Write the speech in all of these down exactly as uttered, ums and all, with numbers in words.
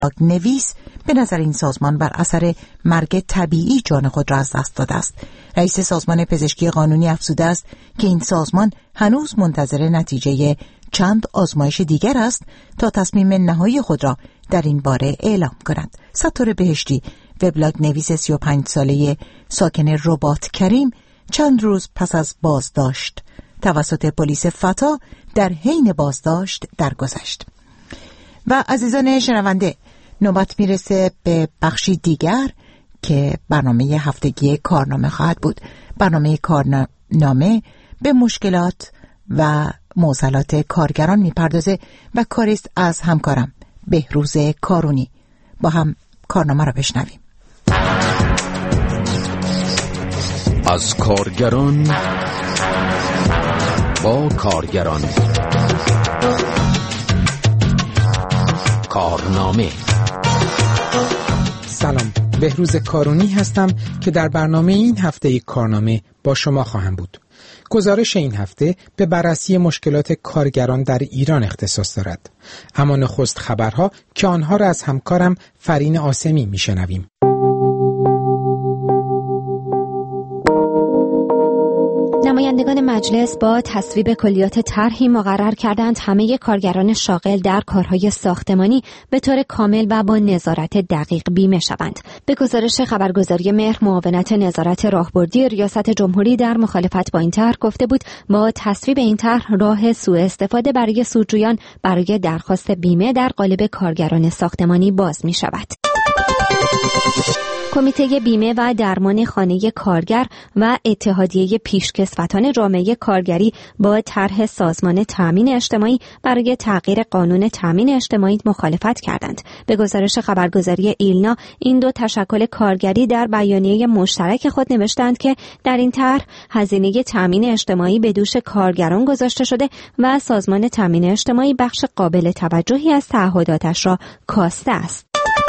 نویس به نظر این سازمان بر اثر مرگ طبیعی جان خود را از دست داده است. رئیس سازمان پزشکی قانونی افزوده است که این سازمان هنوز منتظر نتیجه چند آزمایش دیگر است تا تصمیم نهایی خود را در این باره اعلام کند. ستاره بهشتی، وبلاگ نویس سی و پنج ساله ساکن رباط کریم، چند روز پس از بازداشت توسط پلیس فتا در حین بازداشت درگذشت. و عزیزان شنونده، نوبت میرسه به بخشی دیگر که برنامه هفتگی کارنامه خواهد بود. برنامه کارنامه به مشکلات و معضلات کارگران میپردازه و کاریست از همکارم بهروز کارونی. با هم کارنامه را بشنویم. از کارگران با کارگران، کارنامه. سلام، بهروز کارونی هستم که در برنامه این هفته کارنامه با شما خواهم بود. گزارش این هفته به بررسی مشکلات کارگران در ایران اختصاص دارد. اما نخست خبرها که آنها را از همکارم فرین آسمی میشنویم. نمایندگان مجلس با تصویب کلیات طرحی مقرر کردند همه کارگران شاغل در کارهای ساختمانی به طور کامل و با نظارت دقیق بیمه شوند. به گزارش خبرگزاری مهر، معاونت نظارت راهبردی ریاست جمهوری در مخالفت با این طرح گفته بود با تصویب این طرح راه سوء استفاده برای سودجویان برای درخواست بیمه در قالب کارگران ساختمانی باز می شود. کمیته بیمه و درمان خانه کارگر و اتحادیه پیشکسوتان جامعه کارگری با طرح سازمان تامین اجتماعی برای تغییر قانون تامین اجتماعی مخالفت کردند. به گزارش خبرگزاری ایلنا، این دو تشکل کارگری در بیانیه مشترک خود نوشتند که در این طرح هزینه تامین اجتماعی به دوش کارگران گذاشته شده و سازمان تامین اجتماعی بخش قابل توجهی از تعهداتش را کاسته است.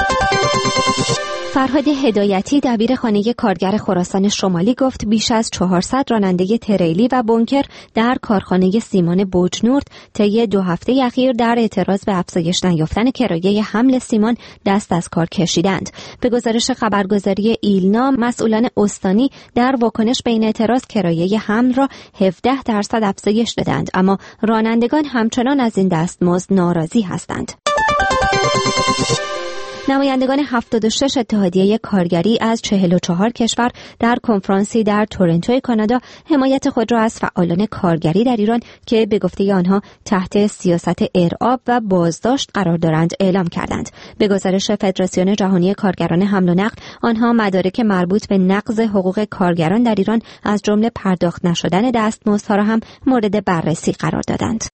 فرهاد هدایتی، دبیر خانه کارگر خراسان شمالی، گفت بیش از چهارصد راننده تریلی و بنکر در کارخانه سیمان بوجنورد طی دو هفته اخیر در اعتراض به افزایش نیافتن کرایه حمل سیمان دست از کار کشیدند. به گزارش خبرگزاری ایلنا، مسئولان استانی در واکنش به این اعتراض کرایه حمل را هفده درصد افزایش دادند، اما رانندگان همچنان از این دستمزد ناراضی هستند. نمایندگان هفتاد و شش اتحادیه کارگری از چهل و چهار کشور در کنفرانسی در تورنتو کانادا حمایت خود را از فعالان کارگری در ایران که به گفته آنها تحت سیاست ارعاب و بازداشت قرار دارند اعلام کردند. به گزارش فدراسیون جهانی کارگران حمل و نقل، آنها مدارک مربوط به نقض حقوق کارگران در ایران از جمله پرداخت نشدن دستمزدها را هم مورد بررسی قرار دادند.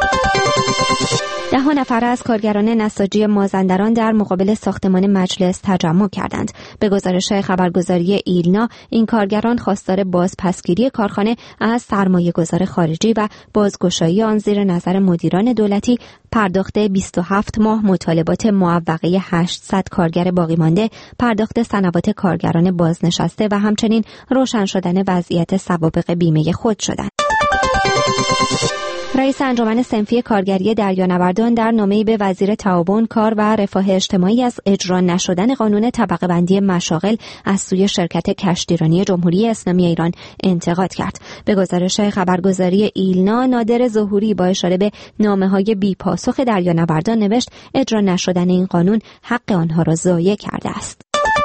ده نفر از کارگران نساجی مازندران در مقابل ساختمان مجلس تجمع کردند. به گزارش خبرگزاری ایلنا، این کارگران خواستار بازپسگیری کارخانه از سرمایه‌گذار خارجی و بازگشایی آن زیر نظر مدیران دولتی، پرداخت بیست و هفت ماه مطالبات معوقه هشتصد کارگر باقی مانده، پرداخت سنوات کارگران بازنشسته و همچنین روشن شدن وضعیت سوابق بیمه خود شدند. رئیس انجمن صنفی کارگری دریانوردان در نامه‌ای به وزیر تعاون، کار و رفاه اجتماعی از اجرا نشدن قانون طبقه بندی مشاغل از سوی شرکت کشتیرانی جمهوری اسلامی ایران انتقاد کرد. به گزارش خبرگزاری ایلنا، نادر ظهوری با اشاره به نامه‌های بی‌پاسخ دریانوردان نوشت اجرا نشدن این قانون حق آنها را ضایع کرده است.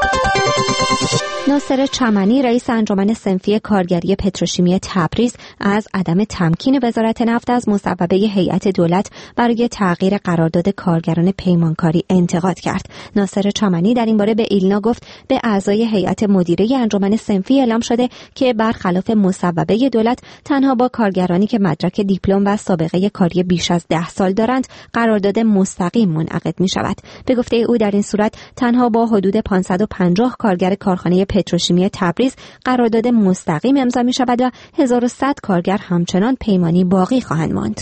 ناصر چمنی، رئیس انجمن صنفی کارگری پتروشیمی تبریز، از عدم تمکین وزارت نفت از مصوبه هیئت دولت برای تغییر قرارداد کارگران پیمانکاری انتقاد کرد. ناصر چمنی در این باره به ایلنا گفت به اعضای هیئت مدیره انجمن صنفی اعلام شده که برخلاف مصوبه دولت تنها با کارگرانی که مدرک دیپلم و سابقه کاری بیش از ده سال دارند قرارداد مستقیم منعقد می شود. به گفته او در این صورت تنها با حدود پانصد و پنجاه کارگر کارخانه پتروشیمی تبریز قرارداد مستقیم امضا می شود و هزار و صد کارگر همچنان پیمانی باقی خواهند ماند.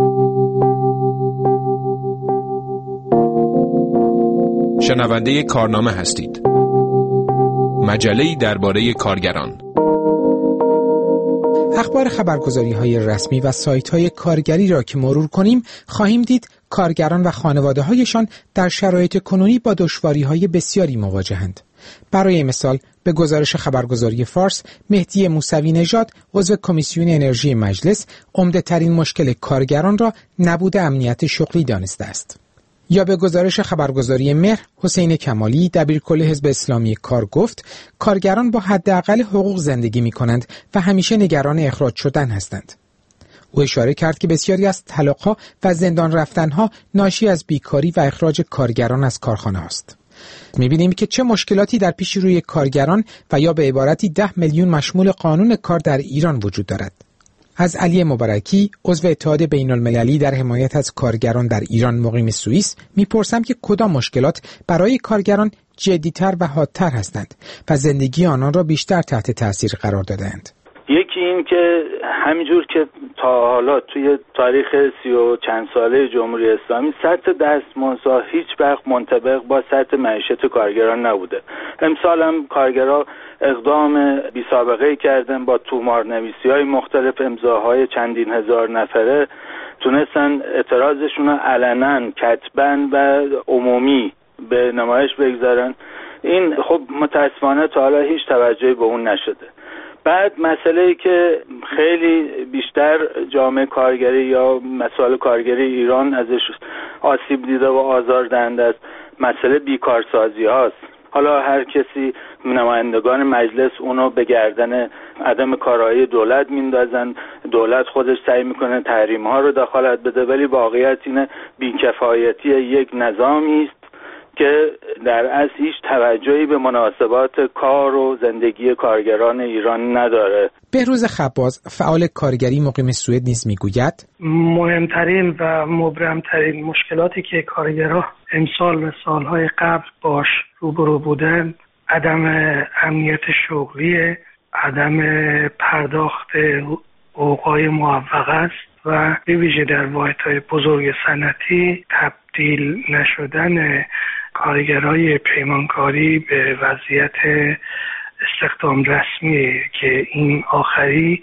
شنونده کارنامه هستید. مجله‌ای درباره کارگران. اخبار خبرگزاری‌های رسمی و سایت‌های کارگری را که مرور کنیم، خواهیم دید کارگران و خانواده‌هایشان در شرایط کنونی با دشواری‌های بسیاری مواجهند. برای مثال به گزارش خبرگزاری فارس، مهدی موسوی نژاد عضو کمیسیون انرژی مجلس عمده‌ترین مشکل کارگران را نبود امنیت شغلی دانسته است. یا به گزارش خبرگزاری مهر، حسین کمالی دبیرکل حزب اسلامی کار گفت کارگران با حداقل حقوق زندگی می‌کنند و همیشه نگران اخراج شدن هستند. او اشاره کرد که بسیاری از طلاق‌ها و زندان رفتن‌ها ناشی از بیکاری و اخراج کارگران از کارخانه است. می‌بینیم که چه مشکلاتی در پیش روی کارگران و یا به عبارتی ده میلیون مشمول قانون کار در ایران وجود دارد. از علی مبارکی، عضو اتحاد بین المللی در حمایت از کارگران در ایران مقیم سوئیس، میپرسم که کدام مشکلات برای کارگران جدی‌تر و حادتر هستند و زندگی آنان را بیشتر تحت تاثیر قرار داده‌اند. یکی این که همینجور که تا حالا توی تاریخ سی و چند ساله جمهوری اسلامی سطح دستمزدها هیچ وقت منطبق با سطح معیشت کارگران نبوده. امسال هم کارگرها اقدام بی سابقه کردن، با تومارنویسی‌های مختلف، امضاهای چندین هزار نفره تونستن اعتراضشون رو علنا، کتباً و عمومی به نمایش بگذارن. این خب متاسفانه تا حالا هیچ توجهی به اون نشده. بعد مسئله‌ای که خیلی بیشتر جامعه کارگری یا مسائل کارگری ایران ازش آسیب دیده و آزاردهنده است، مسئله بیکارسازی هاست. حالا هر کسی، نمایندگان مجلس اونو به گردن عدم کارایی دولت میندازن، دولت خودش سعی میکنه تحریم ها رو دخالت بده، ولی واقعیت اینه بیکفایتی یک نظامی است که در اصل هیچ توجهی به مناسبات کار و زندگی کارگران ایران نداره. بهروز خباز، فعال کارگری مقیم سوئد نیز میگوید مهمترین و مبرمترین مشکلاتی که کارگرها امسال و سالهای قبل باش روبرو بودن عدم امنیت شغلی، عدم پرداخت حقوقهای موفق است و به ویژه در واحدهای بزرگ صنعتی تبدیل نشدن کارگرای پیمانکاری به وضعیت استخدام رسمی که این آخری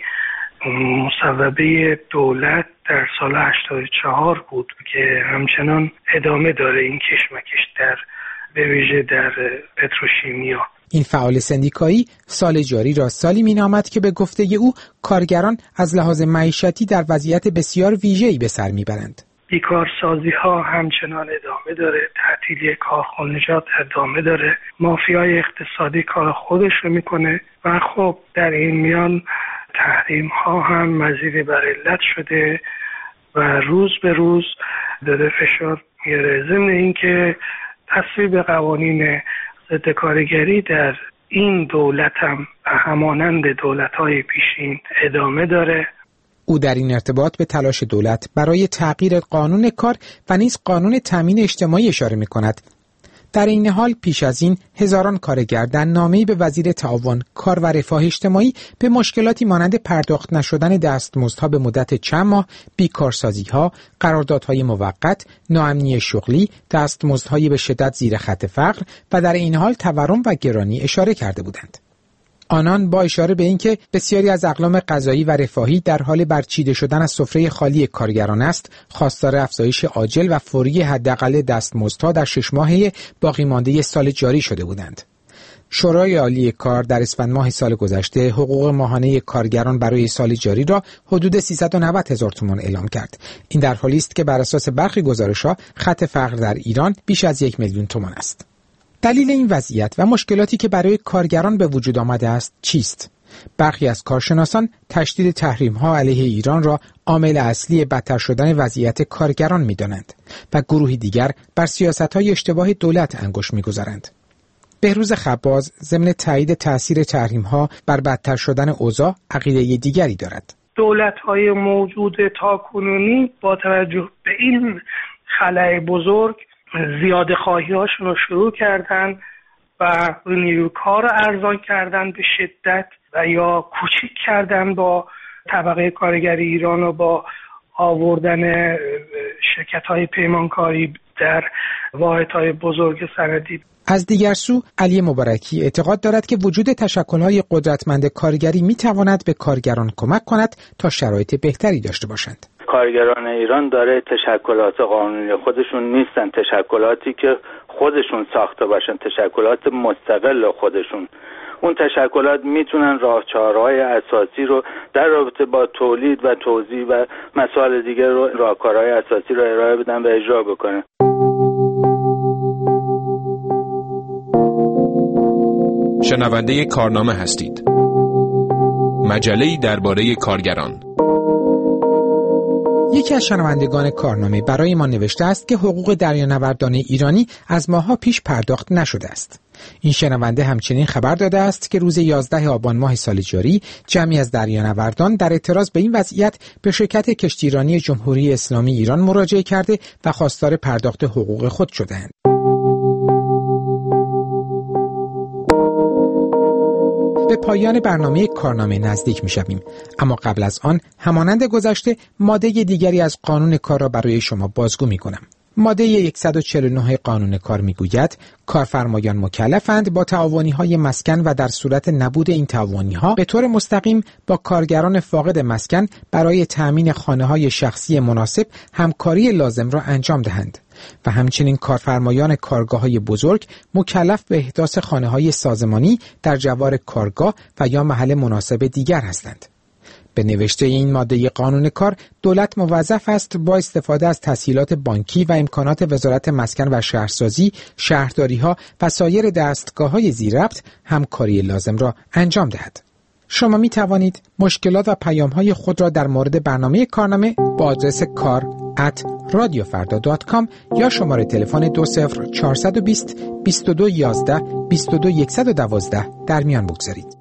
مصوبه دولت در سال هشتاد و چهار بود که همچنان ادامه داره این کشمکش در به ویژه در پتروشیمیا. این فعال سندیکایی سال جاری را سالی مینامد که به گفته او کارگران از لحاظ معیشتی در وضعیت بسیار ویژه‌ای به سر میبرند. بیکارسازی ها همچنان ادامه داره، تعطیلی کارخانجات ادامه داره، مافیای اقتصادی کار خودش رو میکنه و خب در این میان تحریم ها هم مزید بر علت شده و روز به روز داره فشار میاره. ضمن این که تصویب قوانین ضد کارگری در این دولت هم همانند دولت‌های پیشین ادامه داره. او در این ارتباط به تلاش دولت برای تغییر قانون کار و نیز قانون تامین اجتماعی اشاره می‌کند. در این حال پیش از این هزاران کارگر در نامه‌ای به وزیر تعاون، کار و رفاه اجتماعی به مشکلاتی مانند پرداخت نشدن دستمزدها به مدت چند ماه، بیکارسازی‌ها، قراردادهای موقت، ناامنی شغلی، دستمزدهای به شدت زیر خط فقر و در این حال تورم و گرانی اشاره کرده بودند. آنان با اشاره به اینکه بسیاری از اقلام غذایی و رفاهی در حال برچیده شدن از سفره خالی کارگران است، خواستار افزایش عاجل و فوری حداقل دستمزدها در شش ماهه باقی مانده سال جاری شده بودند. شورای عالی کار در اسفند ماه سال گذشته حقوق ماهانه کارگران برای سال جاری را حدود سیصد و نود هزار تومان اعلام کرد. این در حالی است که بر اساس برخی گزارش‌ها خط فقر در ایران بیش از یک میلیون تومان است. دلیل این وضعیت و مشکلاتی که برای کارگران به وجود آمده است چیست؟ برخی از کارشناسان تشدید تحریم‌ها علیه ایران را عامل اصلی بدتر شدن وضعیت کارگران می‌دانند و گروهی دیگر بر سیاست‌های اشتباه دولت انگشت می‌گذارند. بهروز خباز ضمن تایید تأثیر تحریم‌ها بر بدتر شدن اوضاع عقیده دیگری دارد. دولت‌های موجود تاکنونی با توجه به این خلأ بزرگ زیاده خواهی هاشون رو شروع کردن و نیروی کار رو ارزان کردن به شدت و یا کوچیک کردن با طبقه کارگری ایران و با آوردن شرکت های پیمانکاری در واحدهای بزرگ سندی. از دیگر سو علی مبارکی اعتقاد دارد که وجود تشکل‌های قدرتمند کارگری می‌تواند به کارگران کمک کند تا شرایط بهتری داشته باشند. کارگران ایران داره تشکلات قانونی خودشون نیستن، تشکلاتی که خودشون ساخته باشن، تشکلات مستقل خودشون. اون تشکلات میتونن راهچارهای اساسی رو در رابطه با تولید و توزیع و مسائل دیگر رو راهکارهای اساسی رو ارائه بدن و اجرا بکنن. شنونده کارنامه هستید. مجله‌ای درباره کارگران. یکی از شنوندگان کارنامه برای ما نوشته است که حقوق دریانوردان ایرانی از ماه‌ها پیش پرداخت نشده است. این شنونده همچنین خبر داده است که روز یازده آبان ماه سال جاری جمعی از دریانوردان در اعتراض به این وضعیت به شرکت کشتیرانی جمهوری اسلامی ایران مراجعه کرده و خواستار پرداخت حقوق خود شدند. به پایان برنامه کارنامه نزدیک می شویم، اما قبل از آن همانند گذشته ماده دیگری از قانون کار را برای شما بازگو می کنم. ماده صد و چهل و نه قانون کار می گوید کارفرمایان مکلفند با تعاونی‌های مسکن و در صورت نبود این تعاونی‌ها به طور مستقیم با کارگران فاقد مسکن برای تأمین خانه‌های شخصی مناسب همکاری لازم را انجام دهند و همچنین کارفرمایان کارگاه‌های بزرگ مکلف به احداث خانه‌های سازمانی در جوار کارگاه و یا محل مناسب دیگر هستند. به نوشته این ماده قانون کار، دولت موظف است با استفاده از تسهیلات بانکی و امکانات وزارت مسکن و شهرسازی، شهرداری‌ها و سایر دستگاه‌های زیرربط همکاری لازم را انجام دهد. شما می توانید مشکلات و پیام‌های خود را در مورد برنامه کارنامه با آدرس کار ات رادیو فردا دات کام یا شماره تلفن دو صفر چهارصد و بیست بیست و دو یازده بیست و دو صد و دوازده در میان بگذارید.